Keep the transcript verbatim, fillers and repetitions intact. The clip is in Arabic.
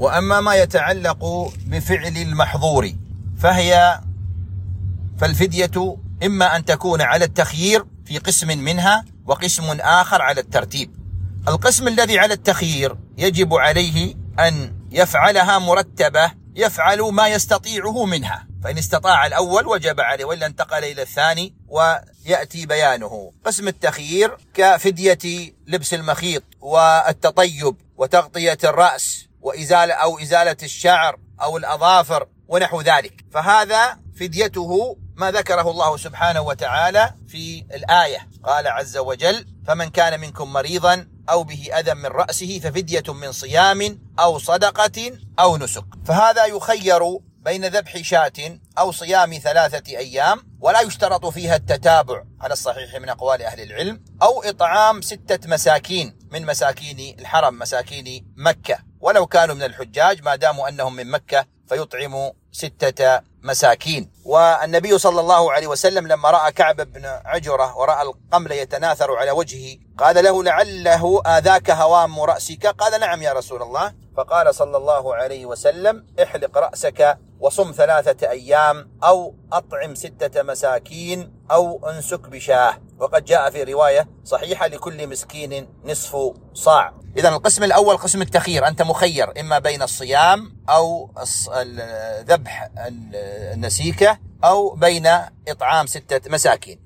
وأما ما يتعلق بفعل المحظور فهي فالفدية إما أن تكون على التخيير في قسم منها وقسم آخر على الترتيب. القسم الذي على التخيير يجب عليه أن يفعلها مرتبة، يفعل ما يستطيعه منها، فإن استطاع الأول وجب عليه وإلا انتقل إلى الثاني ويأتي بيانه. قسم التخيير كفدية لبس المخيط والتطيب وتغطية الرأس وإزالة أو إزالة الشعر أو الأظافر ونحو ذلك، فهذا فديته ما ذكره الله سبحانه وتعالى في الآية. قال عز وجل: فمن كان منكم مريضا أو به أذى من رأسه ففدية من صيام أو صدقة أو نسك. فهذا يخير بين ذبح شاة أو صيام ثلاثة أيام، ولا يشترط فيها التتابع على الصحيح من أقوال أهل العلم، أو إطعام ستة مساكين من مساكين الحرم، مساكين مكة، ولو كانوا من الحجاج ما داموا أنهم من مكة فيطعموا ستة مساكين. والنبي صلى الله عليه وسلم لما رأى كعب بن عجرة ورأى القمل يتناثر على وجهه قال له: لعله آذاك هوام رأسك؟ قال: نعم يا رسول الله. فقال صلى الله عليه وسلم: احلق رأسك وصم ثلاثة أيام أو أطعم ستة مساكين أو انسك بشاه. وقد جاء في رواية صحيحة: لكل مسكين نصف صاع. إذا القسم الأول قسم التخيير، أنت مخير إما بين الصيام أو ذبح النسيكة أو بين إطعام ستة مساكين.